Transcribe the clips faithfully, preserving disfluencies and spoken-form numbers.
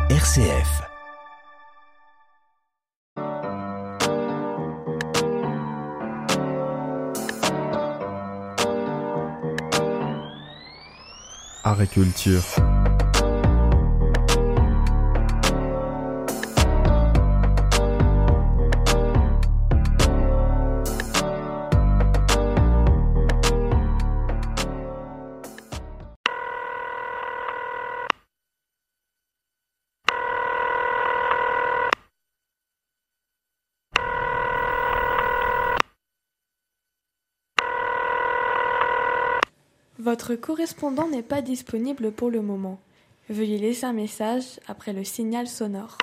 R C F. Art et culture. Votre correspondant n'est pas disponible pour le moment. Veuillez laisser un message après le signal sonore.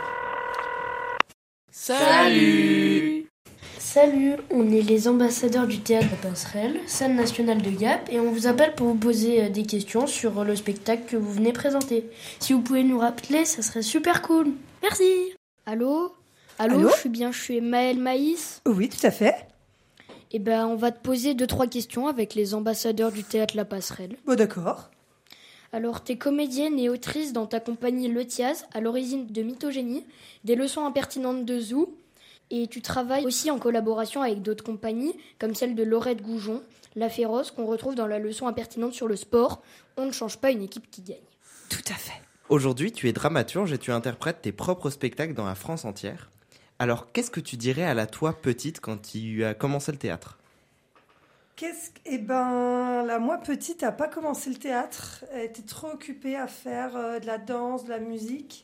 Salut! Salut, on est les ambassadeurs du théâtre La Passerelle, scène nationale de Gap, et on vous appelle pour vous poser des questions sur le spectacle que vous venez présenter. Si vous pouvez nous rappeler, ça serait super cool. Merci! Allô? Allô, Allô je suis bien chez Maëlle Maïs? Oui, tout à fait. Eh ben, on va te poser deux, trois questions avec les ambassadeurs du théâtre La Passerelle. Bon, d'accord. Alors, t'es comédienne et autrice dans ta compagnie Le Thiaz, à l'origine de Mythogénie, des leçons impertinentes de Zoo, et tu travailles aussi en collaboration avec d'autres compagnies, comme celle de Laurette Goujon, La Féroce, qu'on retrouve dans la leçon impertinente sur le sport. On ne change pas une équipe qui gagne. Tout à fait. Aujourd'hui, tu es dramaturge et tu interprètes tes propres spectacles dans la France entière. Alors, qu'est-ce que tu dirais à la toi petite quand tu as commencé le théâtre ? Qu'est-ce que... Eh ben, la moi petite n'a pas commencé le théâtre. Elle était trop occupée à faire euh, de la danse, de la musique.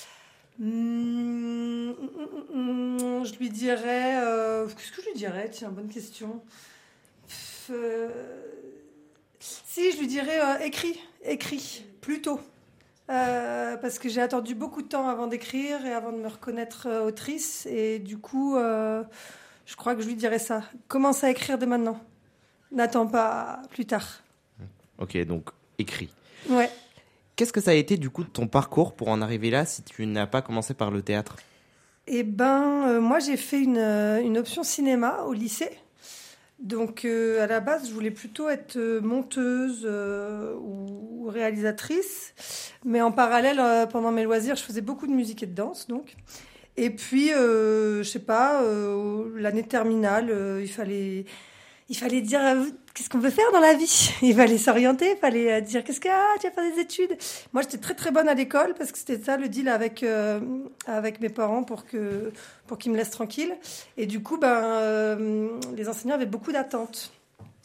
Mmh, mmh, mmh, je lui dirais... Euh... Qu'est-ce que je lui dirais ? Tiens, bonne question. Pff, euh... Si, je lui dirais euh, écris, écris, plutôt. Euh, parce que j'ai attendu beaucoup de temps avant d'écrire et avant de me reconnaître euh, autrice. Et du coup, euh, je crois que je lui dirais ça. Commence à écrire dès maintenant. N'attends pas plus tard. Ok, donc écris. Ouais. Qu'est-ce que ça a été du coup de ton parcours pour en arriver là si tu n'as pas commencé par le théâtre ? Eh ben, euh, moi j'ai fait une, euh, une option cinéma au lycée. Donc euh, à la base, je voulais plutôt être euh, monteuse euh, ou, ou réalisatrice. Mais en parallèle, euh, pendant mes loisirs, je faisais beaucoup de musique et de danse. Donc. Et puis, euh, je sais pas, euh, l'année terminale, euh, il fallait... Il fallait dire euh, qu'est-ce qu'on veut faire dans la vie. Il fallait s'orienter, il fallait euh, dire qu'est-ce que ah, tu vas faire des études. Moi, j'étais très très bonne à l'école parce que c'était ça le deal avec euh, avec mes parents pour que pour qu'ils me laissent tranquille. Et du coup, ben euh, les enseignants avaient beaucoup d'attentes.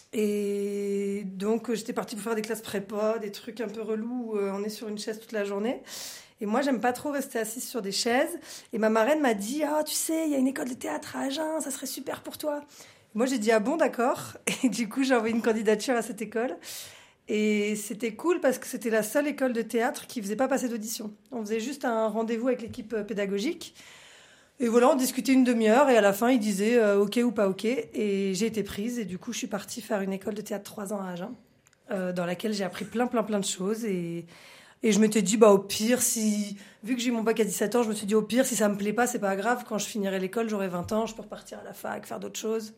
Et donc, j'étais partie pour faire des classes prépa, des trucs un peu relous où euh, on est sur une chaise toute la journée. Et moi, j'aime pas trop rester assise sur des chaises. Et ma marraine m'a dit ah, tu sais, il y a une école de théâtre à Agen, ça serait super pour toi. Moi, j'ai dit, ah bon, d'accord. Et du coup, j'ai envoyé une candidature à cette école. Et c'était cool parce que c'était la seule école de théâtre qui ne faisait pas passer d'audition. On faisait juste un rendez-vous avec l'équipe pédagogique. Et voilà, on discutait une demi-heure. Et à la fin, ils disaient euh, OK ou pas OK. Et j'ai été prise. Et du coup, je suis partie faire une école de théâtre trois ans à Agen, euh, dans laquelle j'ai appris plein, plein, plein de choses. Et... Et je m'étais dit, bah, au pire, si, vu que j'ai eu mon bac à dix-sept ans, je me suis dit, au pire, si ça me plaît pas, c'est pas grave. Quand je finirai l'école, j'aurai vingt ans, je peux repartir à la fac, faire d'autres choses.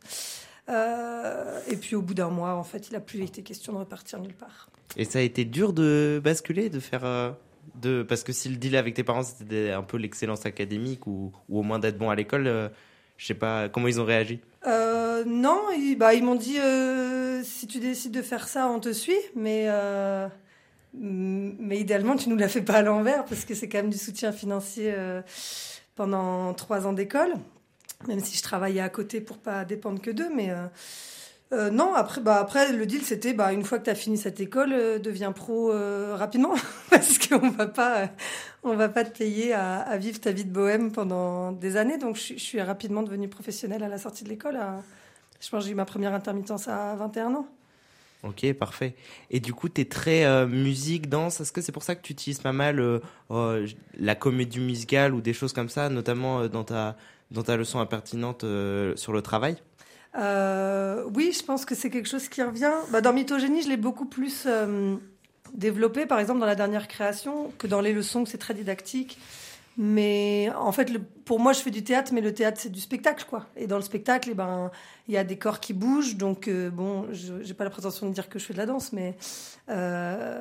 Euh, et puis, au bout d'un mois, en fait, il a plus été question de repartir nulle part. Et ça a été dur de basculer, de faire... Euh, de... Parce que si le deal avec tes parents, c'était un peu l'excellence académique ou, ou au moins d'être bon à l'école, euh, je sais pas, comment ils ont réagi ? euh, Non, ils, bah, ils m'ont dit, euh, si tu décides de faire ça, on te suit, mais... Euh... Mais idéalement, tu nous la fais pas à l'envers parce que c'est quand même du soutien financier euh, pendant trois ans d'école, même si je travaillais à côté pour pas dépendre que d'eux. Mais euh, euh, non, après, bah, après, le deal, c'était bah, une fois que tu as fini cette école, euh, deviens pro euh, rapidement parce qu'on va pas, euh, on va pas te payer à, à vivre ta vie de bohème pendant des années. Donc, je, je suis rapidement devenue professionnelle à la sortie de l'école. À, je pense que j'ai eu ma première intermittence à vingt et un ans. Ok, parfait. Et du coup, t'es très euh, musique, danse. Est-ce que c'est pour ça que tu utilises pas mal euh, euh, la comédie musicale ou des choses comme ça, notamment euh, dans ta dans ta leçon impertinente euh, sur le travail ? euh, Oui, je pense que c'est quelque chose qui revient. Bah, dans Mythogénie, je l'ai beaucoup plus euh, développé, par exemple dans la dernière création, que dans les leçons, que c'est très didactique. Mais en fait, le, pour moi, je fais du théâtre, mais le théâtre, c'est du spectacle, quoi. Et dans le spectacle, eh ben, il y a des corps qui bougent. Donc, euh, bon, je n'ai pas la prétention de dire que je fais de la danse, mais, euh,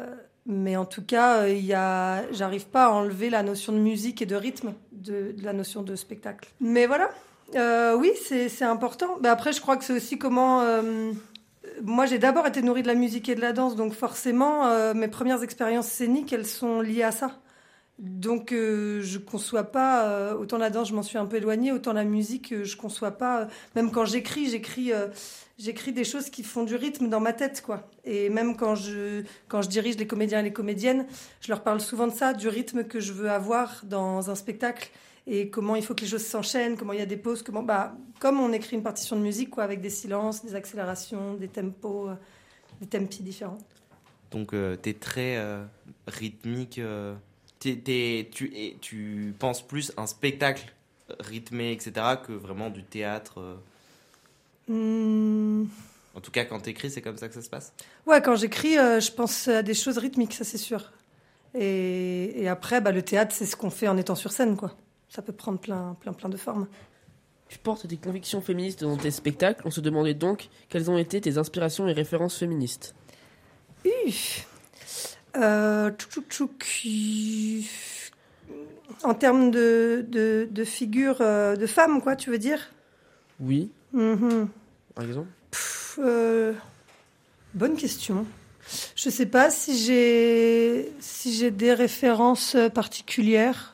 Mais en tout cas, il y a... j'arrive pas à enlever la notion de musique et de rythme de, de la notion de spectacle. Mais voilà, euh, oui, c'est, c'est important. Mais après, je crois que c'est aussi comment... Euh... Moi, j'ai d'abord été nourrie de la musique et de la danse, donc forcément, euh, mes premières expériences scéniques, elles sont liées à ça. Donc, euh, je conçois pas... Euh, autant la danse, je m'en suis un peu éloignée, autant la musique, euh, je conçois pas... Euh, même quand j'écris, j'écris, euh, j'écris des choses qui font du rythme dans ma tête, quoi. Et même quand je, quand je dirige les comédiens et les comédiennes, je leur parle souvent de ça, du rythme que je veux avoir dans un spectacle et comment il faut que les choses s'enchaînent, comment il y a des pauses, comment... Bah, comme on écrit une partition de musique, quoi, avec des silences, des accélérations, des tempos, euh, des tempi différents. Donc, euh, t'es très euh, rythmique... Euh... T'es, t'es, tu, et, tu penses plus un spectacle rythmé, et cetera, que vraiment du théâtre euh... mmh. En tout cas, quand t'écris, c'est comme ça que ça se passe? Ouais, quand j'écris, euh, je pense à des choses rythmiques, ça c'est sûr. Et, et après, bah, le théâtre, c'est ce qu'on fait en étant sur scène, quoi. Ça peut prendre plein, plein, plein de formes. Tu portes des convictions féministes dans tes spectacles. On se demandait donc quelles ont été tes inspirations et références féministes. Uff. Euh, tchouk, tchouk, tchouk. En termes de, de, de figures euh, de femmes, quoi, tu veux dire? Oui. Mm-hmm. Par exemple Pff, euh, Bonne question. Je sais pas si j'ai si j'ai des références particulières.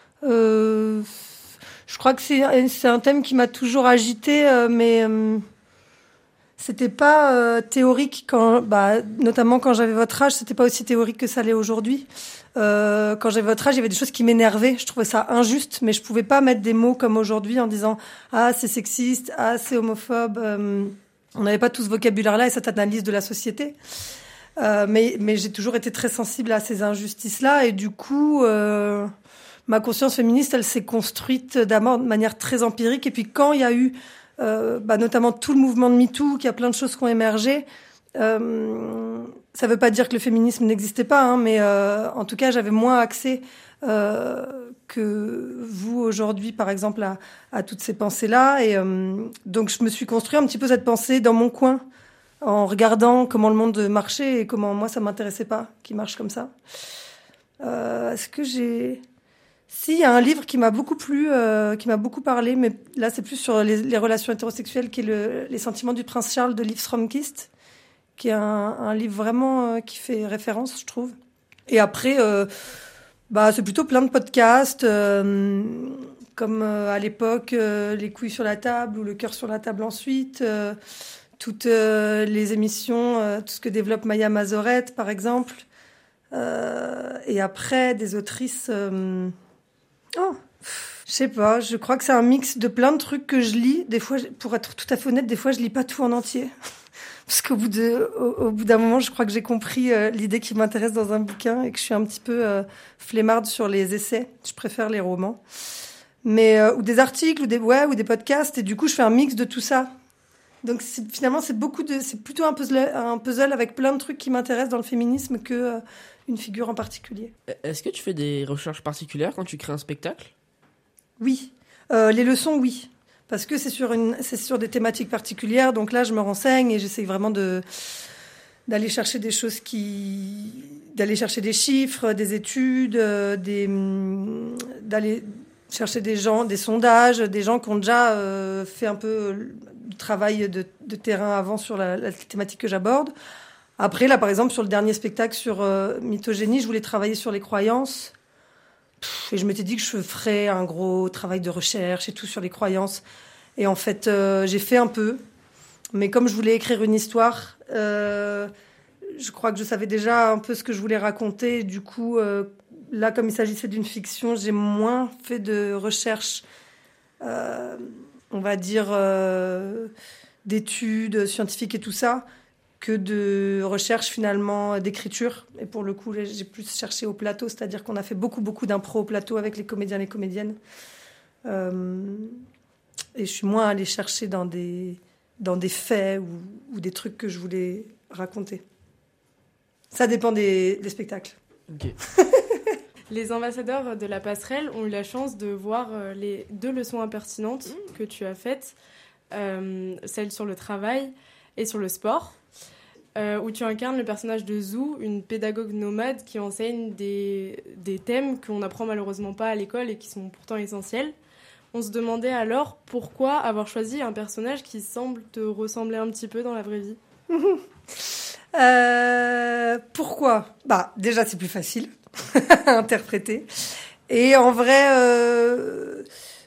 Euh, je crois que c'est c'est un thème qui m'a toujours agitée, euh, mais euh, c'était pas euh, théorique quand, bah, notamment quand j'avais votre âge, c'était pas aussi théorique que ça l'est aujourd'hui. Euh, quand j'avais votre âge, il y avait des choses qui m'énervaient. Je trouvais ça injuste, mais je pouvais pas mettre des mots comme aujourd'hui en disant ah c'est sexiste, ah c'est homophobe. Euh, on n'avait pas tout ce vocabulaire-là et cette analyse de la société. Euh, mais mais j'ai toujours été très sensible à ces injustices-là et du coup. Euh, Ma conscience féministe, elle s'est construite d'abord de manière très empirique. Et puis quand il y a eu, euh, bah, notamment tout le mouvement de MeToo, qu'il y a plein de choses qui ont émergé, euh, ça ne veut pas dire que le féminisme n'existait pas, hein, mais euh, en tout cas, j'avais moins accès euh, que vous aujourd'hui, par exemple, à, à toutes ces pensées-là. Et euh, donc, je me suis construit un petit peu cette pensée dans mon coin, en regardant comment le monde marchait et comment moi, ça m'intéressait pas qu'il marche comme ça. Euh, est-ce que j'ai... Si, il y a un livre qui m'a beaucoup plu, euh, qui m'a beaucoup parlé, mais là, c'est plus sur les, les relations hétérosexuelles, qui est le, Les sentiments du prince Charles de Liv Stromkist, qui est un, un livre vraiment euh, qui fait référence, je trouve. Et après, euh, bah, c'est plutôt plein de podcasts, euh, comme euh, à l'époque, euh, Les couilles sur la table ou Le cœur sur la table ensuite, euh, toutes euh, les émissions, euh, tout ce que développe Maya Mazorette, par exemple. Euh, et après, des autrices... Euh, Oh, je sais pas, je crois que c'est un mix de plein de trucs que je lis. Des fois, pour être tout à fait honnête, des fois, je lis pas tout en entier. Parce qu'au bout de, au, au bout d'un moment, je crois que j'ai compris euh, l'idée qui m'intéresse dans un bouquin et que je suis un petit peu euh, flemmarde sur les essais. Je préfère les romans. Mais, euh, ou des articles, ou des, ouais, ou des podcasts. Et du coup, je fais un mix de tout ça. Donc, c'est, finalement, c'est beaucoup de, c'est plutôt un puzzle, un puzzle avec plein de trucs qui m'intéressent dans le féminisme que, euh, une figure en particulier. Est-ce que tu fais des recherches particulières quand tu crées un spectacle? Oui. Euh, les leçons, oui. Parce que c'est sur, une, c'est sur des thématiques particulières. Donc là, je me renseigne et j'essaye vraiment de, d'aller chercher des choses qui... d'aller chercher des chiffres, des études, euh, des, d'aller chercher des gens, des sondages, des gens qui ont déjà euh, fait un peu du travail de, de terrain avant sur la, la thématique que j'aborde. Après, là, par exemple, sur le dernier spectacle sur euh, Mythogénie, je voulais travailler sur les croyances. Pff, et je m'étais dit que je ferais un gros travail de recherche et tout sur les croyances. Et en fait, euh, j'ai fait un peu. Mais comme je voulais écrire une histoire, euh, je crois que je savais déjà un peu ce que je voulais raconter. Du coup, euh, là, comme il s'agissait d'une fiction, j'ai moins fait de recherche, euh, on va dire, euh, d'études scientifiques et tout ça, que de recherche finalement d'écriture. Et pour le coup, j'ai plus cherché au plateau, c'est-à-dire qu'on a fait beaucoup, beaucoup d'impro au plateau avec les comédiens et les comédiennes. Euh, et je suis moins allée chercher dans des, dans des faits ou, ou des trucs que je voulais raconter. Ça dépend des, des spectacles. Ok. Les ambassadeurs de la passerelle ont eu la chance de voir les deux leçons impertinentes que tu as faites, euh, celle sur le travail et sur le sport. euh, où tu incarnes le personnage de Zou, une pédagogue nomade qui enseigne des, des thèmes qu'on n'apprend malheureusement pas à l'école et qui sont pourtant essentiels. On se demandait alors pourquoi avoir choisi un personnage qui semble te ressembler un petit peu dans la vraie vie. euh, pourquoi ? Bah, déjà, c'est plus facile à interpréter. Et en vrai, euh,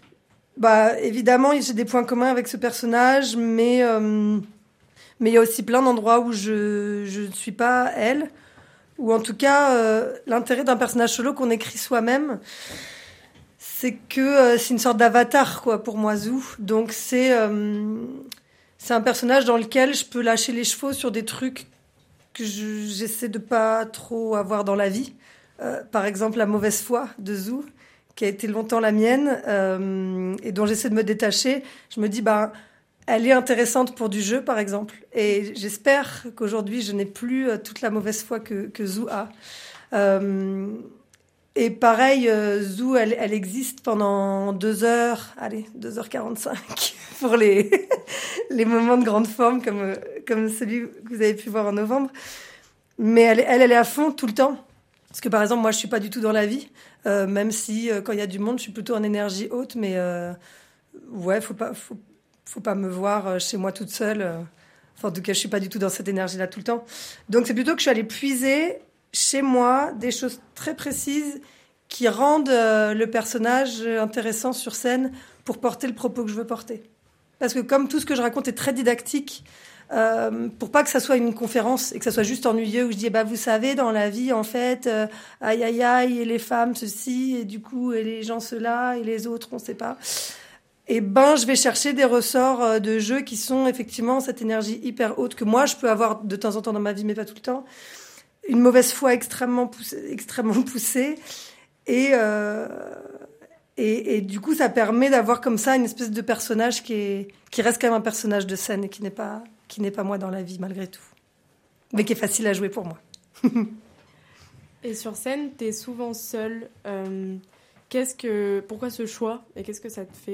bah, évidemment, j'ai des points communs avec ce personnage, mais euh, mais il y a aussi plein d'endroits où je je ne suis pas elle, ou en tout cas, euh, l'intérêt d'un personnage solo qu'on écrit soi-même, c'est que euh, c'est une sorte d'avatar, quoi, pour moi, Zou. Donc c'est euh, c'est un personnage dans lequel je peux lâcher les chevaux sur des trucs que je, j'essaie de pas trop avoir dans la vie. Euh, par exemple, la mauvaise foi de Zou, qui a été longtemps la mienne, euh, et dont j'essaie de me détacher. Je me dis, bah, elle est intéressante pour du jeu, par exemple. Et j'espère qu'aujourd'hui, je n'ai plus euh, toute la mauvaise foi que, que Zou a. Euh, et pareil, euh, Zou, elle, elle existe pendant deux heures, allez, deux heures quarante-cinq, pour les, les moments de grande forme, comme, comme celui que vous avez pu voir en novembre. Mais elle, elle, elle est à fond tout le temps. Parce que par exemple, moi, je suis pas du tout dans la vie, euh, même si euh, quand il y a du monde, je suis plutôt en énergie haute, mais euh, ouais, faut pas, faut, faut pas me voir euh, chez moi toute seule. Euh, enfin, en tout cas, je suis pas du tout dans cette énergie-là tout le temps. Donc, c'est plutôt que je suis allée puiser chez moi des choses très précises qui rendent euh, le personnage intéressant sur scène pour porter le propos que je veux porter. Parce que comme tout ce que je raconte est très didactique, Euh, pour pas que ça soit une conférence et que ça soit juste ennuyeux où je dis bah vous savez dans la vie en fait euh, aïe aïe aïe et les femmes ceci et du coup et les gens cela et les autres on sait pas, et ben je vais chercher des ressorts de jeu qui sont effectivement cette énergie hyper haute que moi je peux avoir de temps en temps dans ma vie mais pas tout le temps, une mauvaise foi extrêmement poussée, extrêmement poussée et euh, Et, et du coup, ça permet d'avoir comme ça une espèce de personnage qui, est, qui reste quand même un personnage de scène et qui n'est pas, qui n'est pas moi dans la vie, malgré tout. Mais qui est facile à jouer pour moi. Et sur scène, tu es souvent seule. Euh, qu'est-ce que, pourquoi ce choix et qu'est-ce que ça te fait ?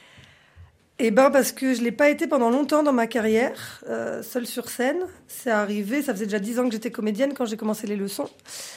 Eh ben parce que je ne l'ai pas été pendant longtemps dans ma carrière, euh, seule sur scène. C'est arrivé, ça faisait déjà dix ans que j'étais comédienne quand j'ai commencé les leçons.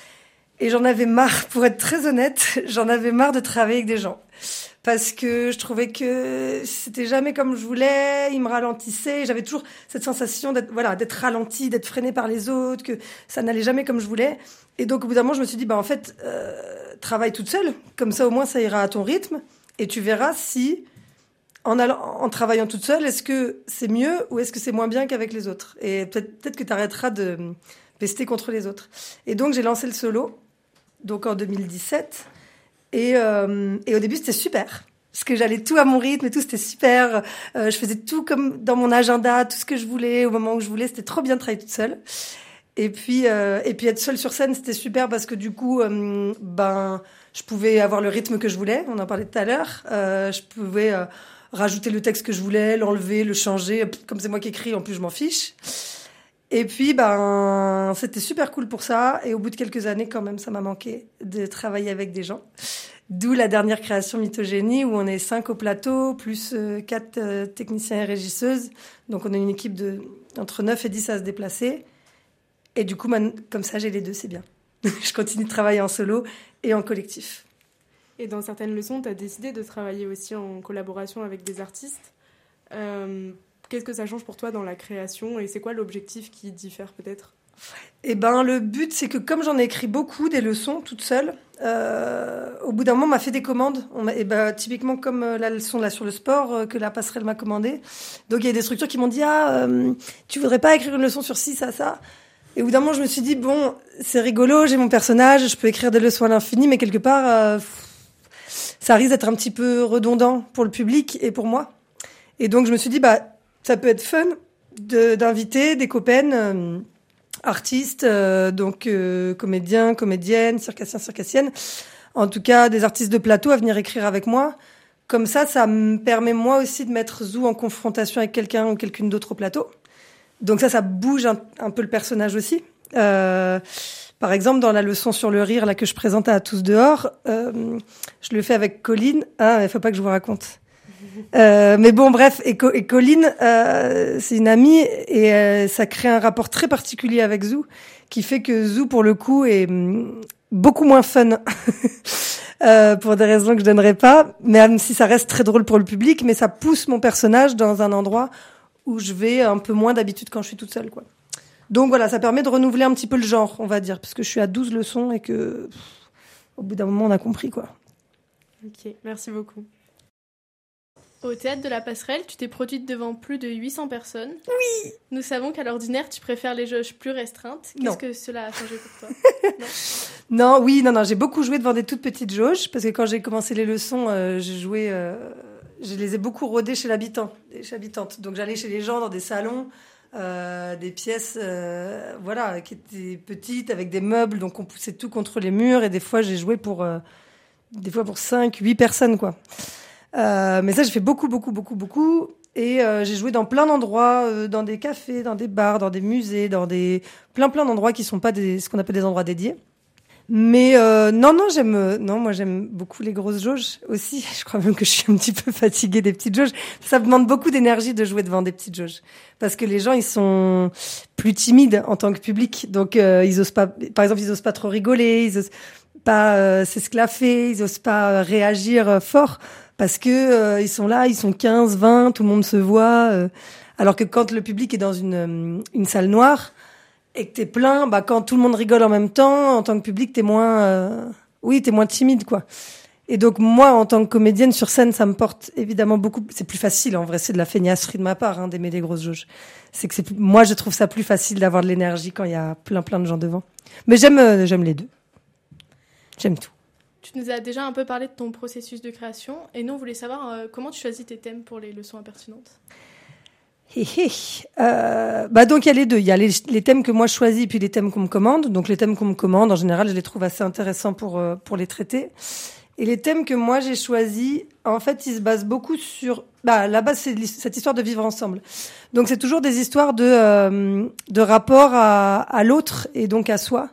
Et j'en avais marre, pour être très honnête, j'en avais marre de travailler avec des gens. Parce que je trouvais que c'était jamais comme je voulais, ils me ralentissaient, j'avais toujours cette sensation d'être, voilà, d'être ralentie, d'être freinée par les autres, que ça n'allait jamais comme je voulais. Et donc au bout d'un moment, je me suis dit, bah en fait, euh, travaille toute seule, comme ça au moins ça ira à ton rythme, et tu verras si, en, allant, en travaillant toute seule, est-ce que c'est mieux ou est-ce que c'est moins bien qu'avec les autres. Et peut-être, peut-être que tu arrêteras de pester contre les autres. Et donc j'ai lancé le solo, donc en deux mille dix-sept, et, euh, et au début c'était super, parce que j'allais tout à mon rythme et tout, c'était super, euh, je faisais tout comme dans mon agenda, tout ce que je voulais, au moment où je voulais, c'était trop bien de travailler toute seule. Et puis, euh, et puis être seule sur scène, c'était super, parce que du coup, euh, ben, je pouvais avoir le rythme que je voulais, on en parlait tout à l'heure, euh, je pouvais euh, rajouter le texte que je voulais, l'enlever, le changer, comme c'est moi qui écris, en plus je m'en fiche. Et puis, ben, c'était super cool pour ça. Et au bout de quelques années, quand même, ça m'a manqué de travailler avec des gens. D'où la dernière création Mythogénie, où on est cinq au plateau, plus euh, quatre euh, techniciens et régisseuses. Donc, on a une équipe de entre neuf et dix à se déplacer. Et du coup, man, comme ça, j'ai les deux, c'est bien. Je continue de travailler en solo et en collectif. Et dans certaines leçons, tu as décidé de travailler aussi en collaboration avec des artistes. Euh... Qu'est-ce que ça change pour toi dans la création et c'est quoi l'objectif qui diffère peut-être ? Eh ben, le but, c'est que comme j'en ai écrit beaucoup, des leçons, toute seule, euh, au bout d'un moment, on m'a fait des commandes. On m'a, et ben, typiquement comme la leçon là, sur le sport euh, que la passerelle m'a commandée. Donc, il y a des structures qui m'ont dit « Ah, euh, tu voudrais pas écrire une leçon sur ci, ça, ça ?» Et au bout d'un moment, je me suis dit « Bon, c'est rigolo, j'ai mon personnage, je peux écrire des leçons à l'infini, mais quelque part, euh, ça risque d'être un petit peu redondant pour le public et pour moi. » Et donc, je me suis dit « Bah, ça peut être fun de, d'inviter des copaines euh, artistes, euh, donc euh, comédiens, comédiennes, circassiens, circassiennes, en tout cas des artistes de plateau à venir écrire avec moi. Comme ça, ça me permet moi aussi de mettre Zou en confrontation avec quelqu'un ou quelqu'une d'autre au plateau. Donc ça, ça bouge un, un peu le personnage aussi. Euh, par exemple, dans la leçon sur le rire là que je présente à tous dehors, euh, je le fais avec Colline. Ah, il faut pas que je vous raconte. Euh, mais bon, bref, et, Co- et Colline, euh, c'est une amie et euh, ça crée un rapport très particulier avec Zou, qui fait que Zou, pour le coup, est hum, beaucoup moins fun. euh, pour des raisons que je donnerai pas, même si ça reste très drôle pour le public, mais ça pousse mon personnage dans un endroit où je vais un peu moins d'habitude quand je suis toute seule, quoi. Donc voilà, ça permet de renouveler un petit peu le genre, on va dire, parce que je suis à douze leçons et que pff, au bout d'un moment, on a compris, quoi. Ok, merci beaucoup. Au Théâtre de la Passerelle, tu t'es produite devant plus de huit cents personnes. Oui. Nous savons qu'à l'ordinaire, tu préfères les jauges plus restreintes. Qu'est-ce Non. que cela a changé pour toi? Non. Non, oui, non, non, j'ai beaucoup joué devant des toutes petites jauges, parce que quand j'ai commencé les leçons, euh, j'ai joué, euh, je les ai beaucoup rodées chez l'habitant, chez l'habitante. Donc j'allais chez les gens dans des salons, euh, des pièces, euh, voilà, qui étaient petites, avec des meubles, donc on poussait tout contre les murs, et des fois j'ai joué pour, euh, des fois pour cinq, huit personnes, quoi. Euh, mais ça, j'ai fait beaucoup, beaucoup, beaucoup, beaucoup. Et euh, j'ai joué dans plein d'endroits, euh, dans des cafés, dans des bars, dans des musées, dans des plein, plein d'endroits qui sont pas des, ce qu'on appelle des endroits dédiés. Mais euh, non, non, j'aime, euh, non, moi j'aime beaucoup les grosses jauges aussi. Je crois même que je suis un petit peu fatiguée des petites jauges. Ça me demande beaucoup d'énergie de jouer devant des petites jauges, parce que les gens ils sont plus timides en tant que public, donc euh, ils osent pas. Par exemple, ils osent pas trop rigoler, ils osent pas euh, s'esclaffer, ils osent pas euh, réagir euh, fort. Parce que euh, ils sont là, ils sont quinze, vingt, tout le monde se voit. Euh, alors que quand le public est dans une, euh, une salle noire et que t'es plein, bah quand tout le monde rigole en même temps, en tant que public, t'es moins, euh, oui, t'es moins timide, quoi. Et donc moi, en tant que comédienne sur scène, ça me porte évidemment beaucoup. C'est plus facile, en vrai, c'est de la feignasserie de ma part, hein, d'aimer les grosses jauges. C'est que c'est, plus... moi, je trouve ça plus facile d'avoir de l'énergie quand il y a plein, plein de gens devant. Mais j'aime, euh, j'aime les deux. J'aime tout. Tu nous as déjà un peu parlé de ton processus de création et nous on voulait savoir euh, comment tu choisis tes thèmes pour les leçons impertinentes. Hé hé. Euh, bah donc il y a les deux, il y a les, les thèmes que moi je choisis et puis les thèmes qu'on me commande. Donc les thèmes qu'on me commande, en général, je les trouve assez intéressants pour euh, pour les traiter. Et les thèmes que moi j'ai choisis, en fait, ils se basent beaucoup sur, bah la base c'est cette histoire de vivre ensemble. Donc c'est toujours des histoires de euh, de rapport à à l'autre et donc à soi.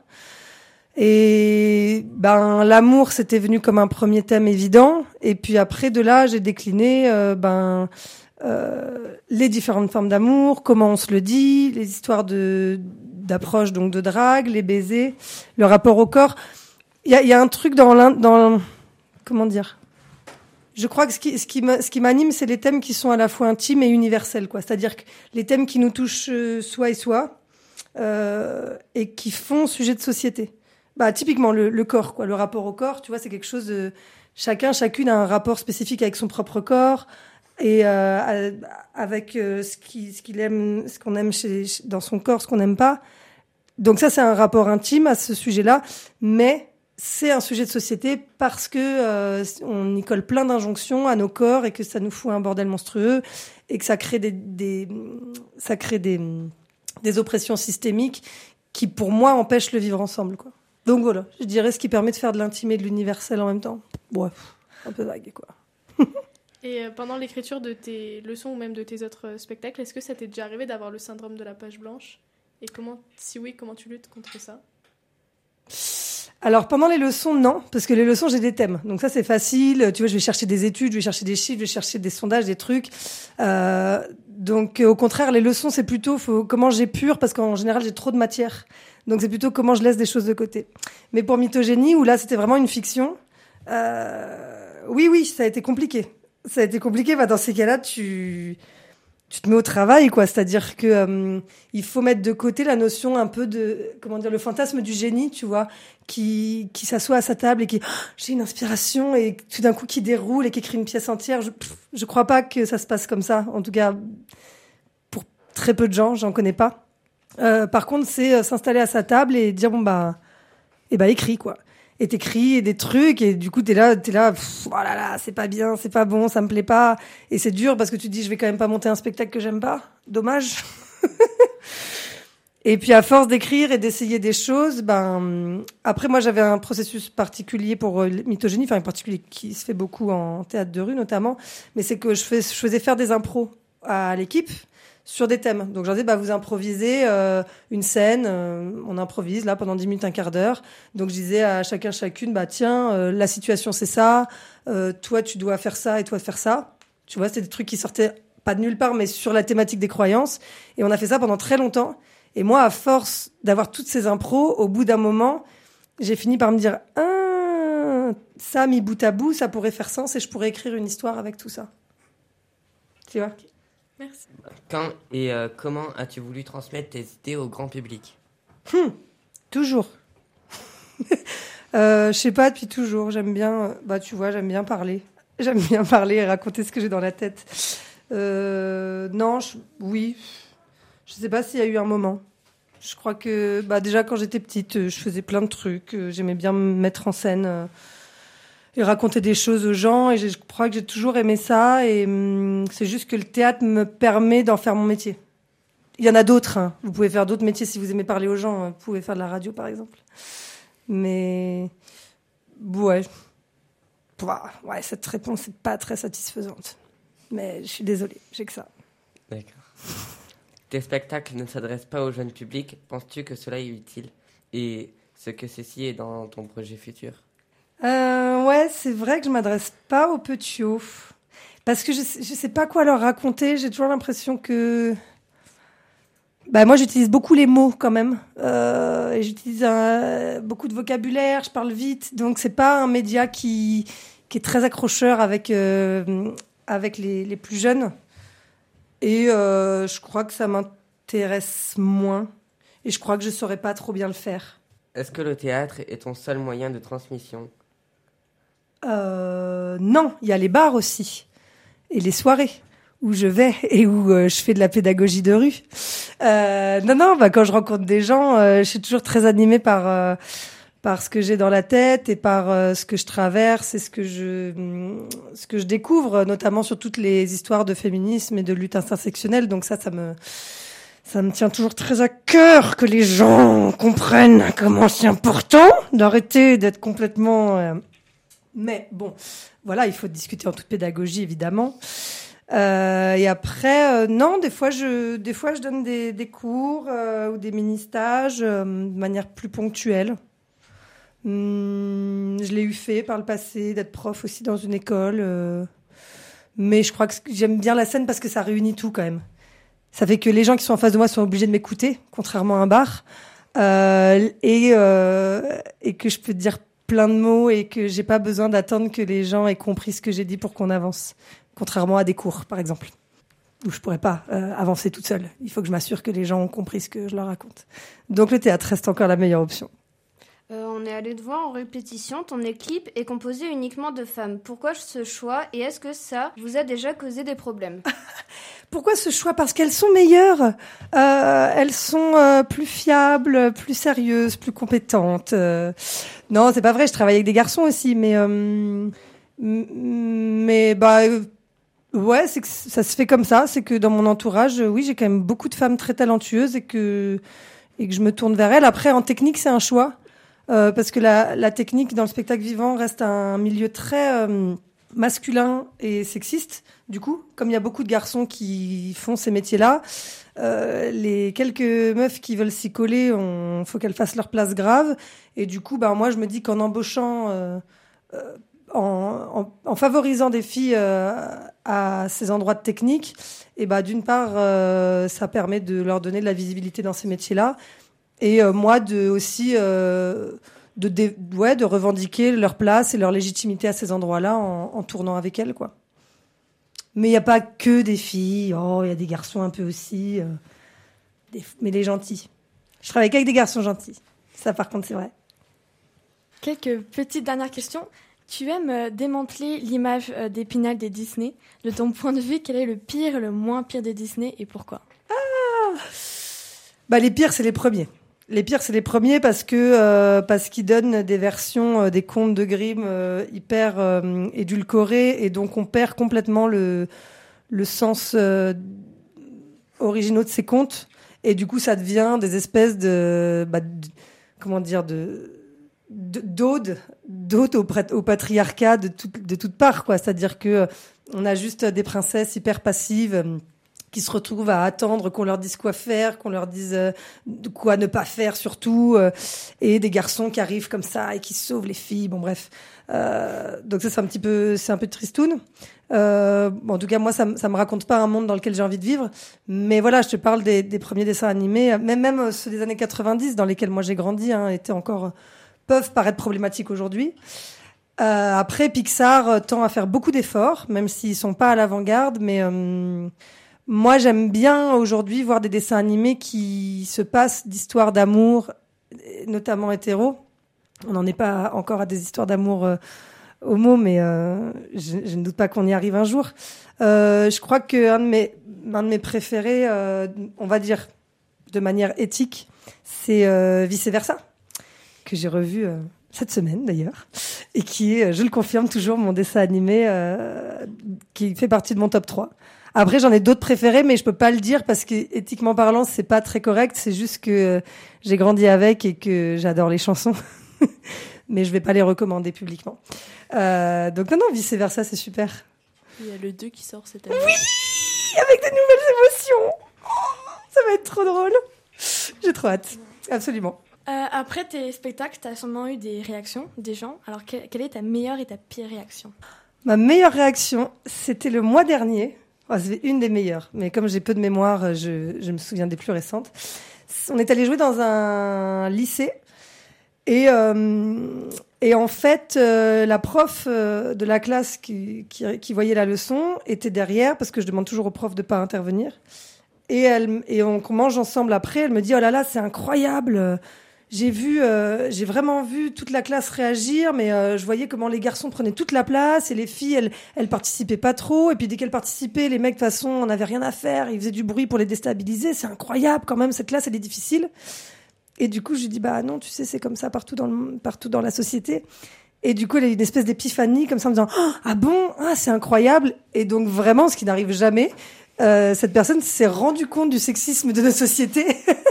Et ben l'amour c'était venu comme un premier thème évident, et puis après de là j'ai décliné euh, ben euh, les différentes formes d'amour, comment on se le dit, les histoires de d'approche, donc de drague, les baisers, le rapport au corps. Il y a, il y a un truc dans l'un, dans comment dire. Je crois que ce qui ce qui ce qui m'anime, c'est les thèmes qui sont à la fois intimes et universels, quoi. C'est-à-dire que les thèmes qui nous touchent euh, soi et soi euh, et qui font sujet de société. Bah, typiquement, le, le corps, quoi. Le rapport au corps, tu vois, c'est quelque chose de, chacun, chacune a un rapport spécifique avec son propre corps et, euh, avec, euh, ce qui, ce qu'il aime, ce qu'on aime chez, dans son corps, ce qu'on n'aime pas. Donc ça, c'est un rapport intime à ce sujet-là, mais c'est un sujet de société parce que, euh, on y colle plein d'injonctions à nos corps et que ça nous fout un bordel monstrueux et que ça crée des, des, ça crée des, des oppressions systémiques qui, pour moi, empêchent le vivre ensemble, quoi. Donc voilà, je dirais ce qui permet de faire de l'intime et de l'universel en même temps. Ouais, un peu vague, quoi. Et euh, pendant l'écriture de tes leçons ou même de tes autres euh, spectacles, est-ce que ça t'est déjà arrivé d'avoir le syndrome de la page blanche? Et comment, si oui, comment tu luttes contre ça? Alors pendant les leçons, non, parce que les leçons, j'ai des thèmes. Donc ça, c'est facile. Tu vois, je vais chercher des études, je vais chercher des chiffres, je vais chercher des sondages, des trucs. Euh, donc au contraire, les leçons, c'est plutôt faut, comment j'épure, parce qu'en général, j'ai trop de matière. Donc c'est plutôt comment je laisse des choses de côté. Mais pour Mythogénie, où là c'était vraiment une fiction, euh, oui, oui, ça a été compliqué. Ça a été compliqué. Bah, dans ces cas-là, tu, tu te mets au travail, quoi. C'est-à-dire que euh, il faut mettre de côté la notion un peu de, comment dire, le fantasme du génie, tu vois, qui, qui s'assoit à sa table et qui, oh, j'ai une inspiration et tout d'un coup qui déroule et qui écrit une pièce entière. Je, pff, je crois pas que ça se passe comme ça. En tout cas, pour très peu de gens, j'en connais pas. Euh, par contre, c'est euh, s'installer à sa table et dire bon bah, et bah écris, quoi. Et t'écris et des trucs et du coup t'es là, t'es là, pff, oh là là, c'est pas bien, c'est pas bon, ça me plaît pas et c'est dur parce que tu te dis je vais quand même pas monter un spectacle que j'aime pas, dommage. Et puis à force d'écrire et d'essayer des choses, ben après moi j'avais un processus particulier pour euh, Mythogénie, enfin un particulier qui se fait beaucoup en théâtre de rue notamment, mais c'est que je, fais, je faisais faire des impros à l'équipe sur des thèmes. Donc, j'en disais, bah, vous improvisez euh, une scène, euh, on improvise, là, pendant dix minutes, un quart d'heure. Donc, je disais à chacun, chacune, bah, tiens, euh, la situation, c'est ça, euh, toi, tu dois faire ça et toi, faire ça. Tu vois, c'était des trucs qui sortaient pas de nulle part, mais sur la thématique des croyances. Et on a fait ça pendant très longtemps. Et moi, à force d'avoir toutes ces impros, au bout d'un moment, j'ai fini par me dire ah, ça, mis bout à bout, ça pourrait faire sens et je pourrais écrire une histoire avec tout ça. Tu vois ? Merci. Quand et euh, comment as-tu voulu transmettre tes idées au grand public ? Hum, Toujours. euh, je sais pas, depuis toujours. J'aime bien, bah tu vois, j'aime bien parler. J'aime bien parler et raconter ce que j'ai dans la tête. Euh, non, je, oui. Je sais pas s'il y a eu un moment. Je crois que bah déjà quand j'étais petite, je faisais plein de trucs. J'aimais bien me mettre en scène euh, et raconter des choses aux gens. Et je crois que j'ai toujours aimé ça. Et hum, c'est juste que le théâtre me permet d'en faire mon métier. Il y en a d'autres. Hein. Vous pouvez faire d'autres métiers si vous aimez parler aux gens. Vous pouvez faire de la radio, par exemple. Mais ouais, ouais, cette réponse n'est pas très satisfaisante. Mais je suis désolée, j'ai que ça. D'accord. Tes spectacles ne s'adressent pas au jeune public. Penses-tu que cela est utile ? Et ce que ceci est dans ton projet futur ? euh, Ouais, c'est vrai que je ne m'adresse pas aux petits. Parce que je ne sais, je sais pas quoi leur raconter. J'ai toujours l'impression que... Bah, moi, j'utilise beaucoup les mots quand même. Euh, et j'utilise un, beaucoup de vocabulaire, je parle vite. Donc, ce n'est pas un média qui, qui est très accrocheur avec, euh, avec les, les plus jeunes. Et euh, je crois que ça m'intéresse moins. Et je crois que je ne saurais pas trop bien le faire. Est-ce que le théâtre est ton seul moyen de transmission ? euh, Non, il y a les bars aussi. Et les soirées où je vais et où euh, je fais de la pédagogie de rue. Euh, non, non, bah, quand je rencontre des gens, euh, je suis toujours très animée par... Euh, par ce que j'ai dans la tête et par euh, ce que je traverse et ce que je, ce que je découvre, notamment sur toutes les histoires de féminisme et de lutte intersectionnelle. Donc ça, ça me, ça me tient toujours très à cœur que les gens comprennent comment c'est important d'arrêter d'être complètement... Euh... Mais bon, voilà, il faut discuter en toute pédagogie, évidemment. Euh, et après, euh, non, des fois, je, des fois, je donne des, des cours euh, ou des mini-stages euh, de manière plus ponctuelle. Hum, je l'ai eu fait par le passé, d'être prof aussi dans une école. Euh, mais je crois que j'aime bien la scène parce que ça réunit tout quand même. Ça fait que les gens qui sont en face de moi sont obligés de m'écouter, contrairement à un bar. Euh, et, euh, et que je peux dire plein de mots et que j'ai pas besoin d'attendre que les gens aient compris ce que j'ai dit pour qu'on avance. Contrairement à des cours, par exemple, où je pourrais pas euh, avancer toute seule. Il faut que je m'assure que les gens ont compris ce que je leur raconte. Donc le théâtre reste encore la meilleure option. Euh, on est allé te voir en répétition. Ton équipe est composée uniquement de femmes. Pourquoi ce choix et est-ce que ça vous a déjà causé des problèmes ? Pourquoi ce choix ? Parce qu'elles sont meilleures. Euh, elles sont euh, plus fiables, plus sérieuses, plus compétentes. Euh... Non, c'est pas vrai. Je travaille avec des garçons aussi, mais euh... mais bah ouais, c'est que ça se fait comme ça. C'est que dans mon entourage, oui, j'ai quand même beaucoup de femmes très talentueuses et que et que je me tourne vers elles. Après, en technique, c'est un choix. Euh, parce que la, la technique dans le spectacle vivant reste un milieu très euh, masculin et sexiste. Du coup, comme il y a beaucoup de garçons qui font ces métiers-là, euh, les quelques meufs qui veulent s'y coller, il faut qu'elles fassent leur place grave. Et du coup, ben, moi, je me dis qu'en embauchant, euh, euh, en, en, en favorisant des filles euh, à ces endroits de technique, et ben, d'une part, euh, ça permet de leur donner de la visibilité dans ces métiers-là. Et euh, moi, de aussi euh, de, de, ouais, de revendiquer leur place et leur légitimité à ces endroits-là en, en tournant avec elles, quoi. Mais il n'y a pas que des filles. Oh, il y a des garçons un peu aussi. Euh, des, mais les gentils. Je travaille qu'avec des garçons gentils. Ça, par contre, c'est vrai. Quelques petites dernières questions. Tu aimes euh, démanteler l'image euh, d'Épinal des Disney. De ton point de vue, quel est le pire et le moins pire des Disney et pourquoi ? Ah bah, les pires, c'est les premiers. Les pires, c'est les premiers parce que euh, parce qu'ils donnent des versions euh, des contes de Grimm euh, hyper euh, édulcorées et donc on perd complètement le le sens euh, originaux de ces contes et du coup ça devient des espèces de, bah, de comment dire de d'ode d'ode au, au patriarcat de tout, de toutes parts, quoi. C'est-à-dire que on a juste des princesses hyper passives euh, qui se retrouvent à attendre qu'on leur dise quoi faire, qu'on leur dise euh, quoi ne pas faire surtout, euh, et des garçons qui arrivent comme ça et qui sauvent les filles. Bon bref, euh, donc ça c'est un petit peu, c'est un peu tristoun. Euh, bon, en tout cas moi ça, ça me raconte pas un monde dans lequel j'ai envie de vivre. Mais voilà, je te parle des, des premiers dessins animés, même même ceux des années quatre-vingt-dix dans lesquels moi j'ai grandi, hein, étaient encore peuvent paraître problématiques aujourd'hui. Euh, après, Pixar tend à faire beaucoup d'efforts, même s'ils sont pas à l'avant-garde, mais euh, moi, j'aime bien aujourd'hui voir des dessins animés qui se passent d'histoires d'amour, notamment hétéro. On n'en est pas encore à des histoires d'amour euh, homo, mais euh, je, je ne doute pas qu'on y arrive un jour. Euh, je crois qu'un de mes, un de mes préférés, euh, on va dire de manière éthique, c'est euh, Vice Versa, que j'ai revu euh, cette semaine d'ailleurs, et qui est, je le confirme, toujours mon dessin animé euh, qui fait partie de mon top trois. Après, j'en ai d'autres préférés, mais je peux pas le dire parce que éthiquement parlant, c'est pas très correct. C'est juste que j'ai grandi avec et que j'adore les chansons, mais je vais pas les recommander publiquement. Euh, donc non, non, Vice Versa, c'est super. Il y a le deux qui sort cette année. Oui, avec de nouvelles émotions. Oh, ça va être trop drôle. J'ai trop hâte, absolument. Euh, après tes spectacles, tu as sûrement eu des réactions des gens. Alors, que, quelle est ta meilleure et ta pire réaction ? Ma meilleure réaction, c'était le mois dernier. Oh, c'est une des meilleures, mais comme j'ai peu de mémoire, je, je me souviens des plus récentes. On est allé jouer dans un lycée et, euh, et en fait, euh, la prof euh, de la classe qui, qui, qui voyait la leçon était derrière, parce que je demande toujours aux profs de pas intervenir. Et, elle, et on mange ensemble après, elle me dit « Oh là là, c'est incroyable !» J'ai vu, euh, j'ai vraiment vu toute la classe réagir, mais euh, je voyais comment les garçons prenaient toute la place et les filles, elles, elles participaient pas trop. Et puis dès qu'elles participaient, les mecs de toute façon, on n'avait rien à faire, ils faisaient du bruit pour les déstabiliser. C'est incroyable quand même, cette classe, elle est difficile. Et du coup, je lui dis bah non, tu sais, c'est comme ça partout dans le, partout dans la société. Et du coup, elle a eu une espèce d'épiphanie comme ça en me disant oh, ah bon, ah c'est incroyable. Et donc vraiment, ce qui n'arrive jamais. Euh, cette personne s'est rendue compte du sexisme de notre société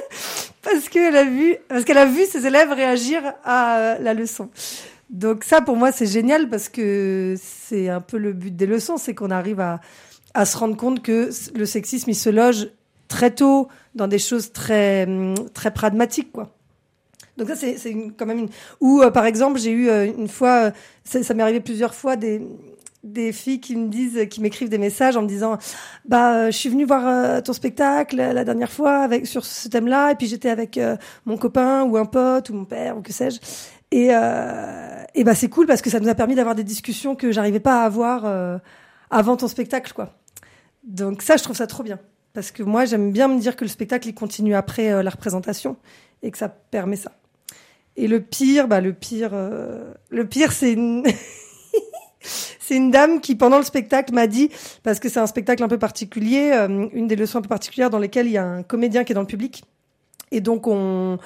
parce qu'elle a vu, parce qu'elle a vu ses élèves réagir à euh, la leçon. Donc ça, pour moi, c'est génial parce que c'est un peu le but des leçons, c'est qu'on arrive à, à se rendre compte que le sexisme, il se loge très tôt dans des choses très, très pragmatiques, quoi. Donc ça, c'est, c'est une, quand même une... Ou, euh, par exemple, j'ai eu euh, une fois, euh, ça, ça m'est arrivé plusieurs fois, des... des filles qui me disent, qui m'écrivent des messages en me disant bah euh, je suis venue voir euh, ton spectacle la dernière fois avec sur ce thème-là et puis j'étais avec euh, mon copain ou un pote ou mon père ou que sais-je et euh, et bah c'est cool parce que ça nous a permis d'avoir des discussions que j'arrivais pas à avoir euh, avant ton spectacle, quoi. Donc ça, je trouve ça trop bien parce que moi j'aime bien me dire que le spectacle il continue après euh, la représentation et que ça permet ça. Et le pire, bah le pire euh, le pire c'est une C'est une dame qui, pendant le spectacle, m'a dit, parce que c'est un spectacle un peu particulier, euh, une des leçons un peu particulières dans lesquelles il y a un comédien qui est dans le public. Et donc, on,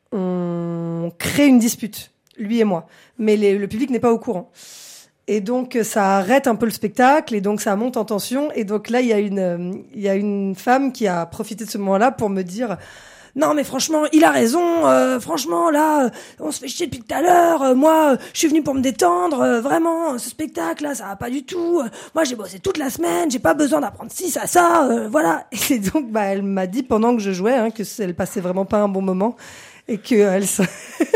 on crée une dispute, lui et moi. Mais les, le public n'est pas au courant. Et donc, ça arrête un peu le spectacle, et donc ça monte en tension. Et donc là, il y a une, il y a une femme qui a profité de ce moment-là pour me dire... Non, mais franchement, il a raison. Euh, franchement, là, on se fait chier depuis tout à l'heure. Euh, moi, je suis venue pour me détendre. Euh, vraiment, ce spectacle-là, ça va pas du tout. Euh, moi, j'ai bossé toute la semaine. J'ai pas besoin d'apprendre ci, ça, ça. Euh, voilà. Et donc, bah, elle m'a dit pendant que je jouais hein, que elle passait vraiment pas un bon moment et que elle s'en...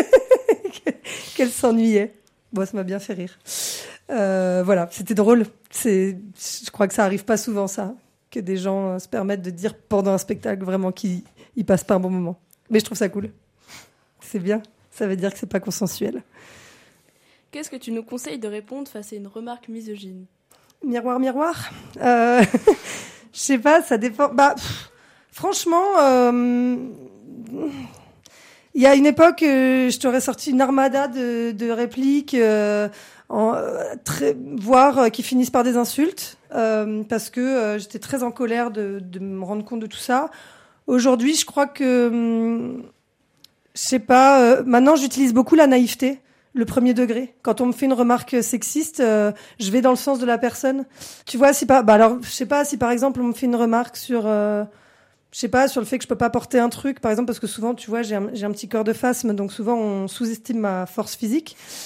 qu'elle s'ennuyait. Bon, ça m'a bien fait rire. Euh, voilà, c'était drôle. C'est, je crois que ça arrive pas souvent, ça, que des gens se permettent de dire pendant un spectacle vraiment qu'ils ils passent pas un bon moment. Mais je trouve ça cool. C'est bien. Ça veut dire que c'est pas consensuel. Qu'est-ce que tu nous conseilles de répondre face à une remarque misogyne ? Miroir, miroir. Euh, je sais pas, ça dépend. Bah, pff, franchement, euh, il y a une époque, euh, je t'aurais sorti une armada de, de répliques, euh, en, euh, très, voire euh, qui finissent par des insultes, euh, parce que euh, j'étais très en colère de, de me rendre compte de tout ça. Aujourd'hui, je crois que, hum, je sais pas, euh, maintenant j'utilise beaucoup la naïveté, le premier degré. Quand on me fait une remarque sexiste, euh, je vais dans le sens de la personne. Tu vois, si pas, bah alors, je sais pas si par exemple on me fait une remarque sur, euh, je sais pas, sur le fait que je peux pas porter un truc, par exemple, parce que souvent, tu vois, j'ai un, j'ai un petit corps de phasme, donc souvent on sous-estime ma force physique.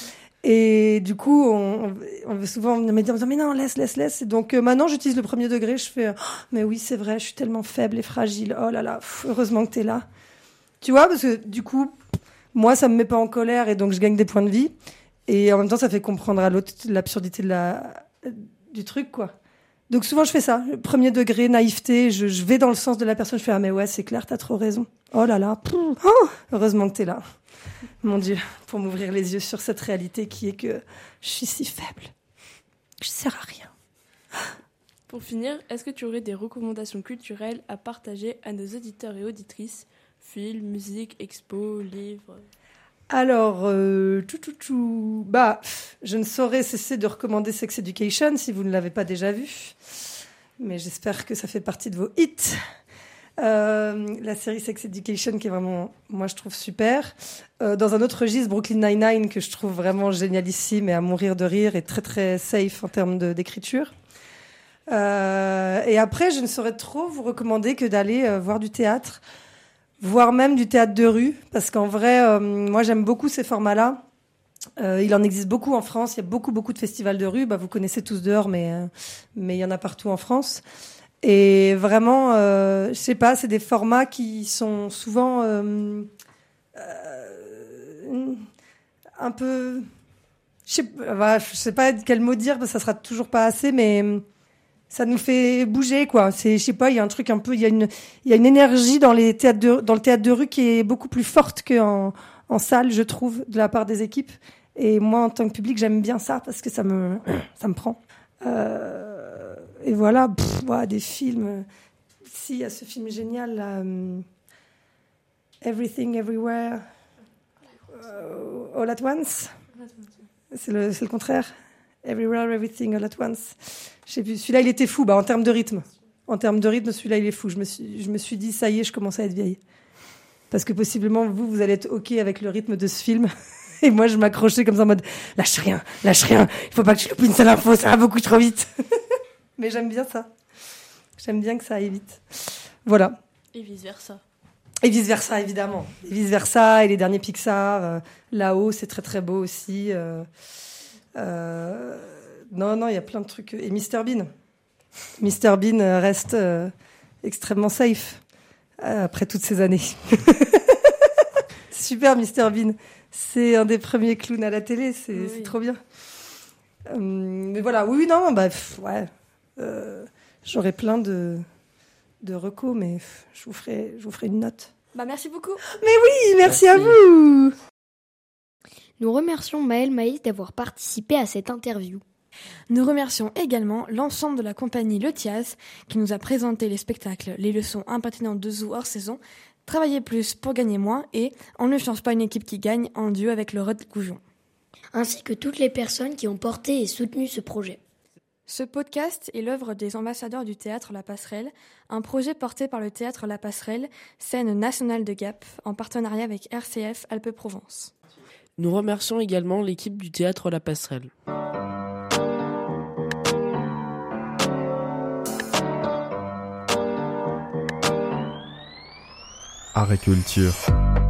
Et du coup, on, on veut souvent me dire, mais non, laisse, laisse, laisse. Et donc, euh, maintenant, j'utilise le premier degré. Je fais, oh, mais oui, c'est vrai, je suis tellement faible et fragile. Oh là là, pff, heureusement que t'es là. Tu vois, parce que du coup, moi, ça me met pas en colère et donc je gagne des points de vie. Et en même temps, ça fait comprendre à l'autre l'absurdité de la, du truc, quoi. Donc souvent, je fais ça. Premier degré, naïveté, je, je vais dans le sens de la personne. Je fais, ah mais ouais, c'est clair, t'as trop raison. Oh là là, pff, oh, heureusement que t'es là. Mon Dieu, pour m'ouvrir les yeux sur cette réalité qui est que je suis si faible. Je sers à rien. Pour finir, est-ce que tu aurais des recommandations culturelles à partager à nos auditeurs et auditrices? Films, musique, expos, livres? Alors, euh, tout, tout, tout. Bah, je ne saurais cesser de recommander Sex Education si vous ne l'avez pas déjà vu. Mais j'espère que ça fait partie de vos hits. Euh, la série Sex Education qui est vraiment, moi je trouve super. Euh, dans un autre registre, Brooklyn Nine-Nine que je trouve vraiment génialissime et à mourir de rire et très très safe en termes de, d'écriture. Euh, et après, je ne saurais trop vous recommander que d'aller euh, voir du théâtre, voire même du théâtre de rue, parce qu'en vrai, euh, moi j'aime beaucoup ces formats-là. Euh, il en existe beaucoup en France. Il y a beaucoup beaucoup de festivals de rue. Bah, vous connaissez tous Dehors, mais euh, mais il y en a partout en France. Et vraiment, euh, je sais pas, c'est des formats qui sont souvent euh, euh, un peu, je sais, bah, je sais pas quel mot dire, parce que ça sera toujours pas assez, mais ça nous fait bouger, quoi. C'est, je sais pas, il y a un truc un peu, il y a une, il y a une énergie dans les théâtres de, dans le théâtre de rue qui est beaucoup plus forte qu'en en salle, je trouve, de la part des équipes. Et moi, en tant que public, j'aime bien ça parce que ça me, ça me prend. Euh, et voilà, pff, ouais, des films. Si, il y a ce film génial, là, um, Everything, Everywhere, uh, All at Once. C'est le, c'est le contraire. Everywhere, Everything, All at Once. J'ai vu, celui-là, il était fou, bah, en termes de rythme. En termes de rythme, celui-là, il est fou. Je me suis, je me suis dit, ça y est, je commence à être vieille. Parce que possiblement, vous, vous allez être OK avec le rythme de ce film. Et moi, je m'accrochais comme ça en mode, lâche rien, lâche rien. Il faut pas que tu loupes une seule info, ça va beaucoup trop vite. Mais j'aime bien ça. J'aime bien que ça aille vite. Voilà. Et vice-versa. Et vice-versa, évidemment. Et vice-versa, et les derniers Pixar. Euh, là-haut, c'est très, très beau aussi. Euh, euh, non, non, il y a plein de trucs. Et mister Bean. mister Bean reste euh, extrêmement safe euh, après toutes ces années. Super, mister Bean. C'est un des premiers clowns à la télé. C'est, oui. c'est trop bien. Euh, mais voilà, oui, non, bah, pff, ouais. Euh, j'aurais plein de, de recos, mais pff, je vous ferai, je vous ferai une note. Bah, merci beaucoup. Mais oui, merci, merci à vous. Nous remercions Maëlle Maïs d'avoir participé à cette interview. Nous remercions également l'ensemble de la compagnie Le Tiaz qui nous a présenté les spectacles, les leçons impertinentes de Zoo hors saison, Travailler plus pour gagner moins et On ne change pas une équipe qui gagne en duo avec le Rod Goujon. Ainsi que toutes les personnes qui ont porté et soutenu ce projet. Ce podcast est l'œuvre des ambassadeurs du Théâtre La Passerelle, un projet porté par le Théâtre La Passerelle, scène nationale de Gap, en partenariat avec R C F Alpes-Provence. Nous remercions également l'équipe du Théâtre La Passerelle. Art et culture.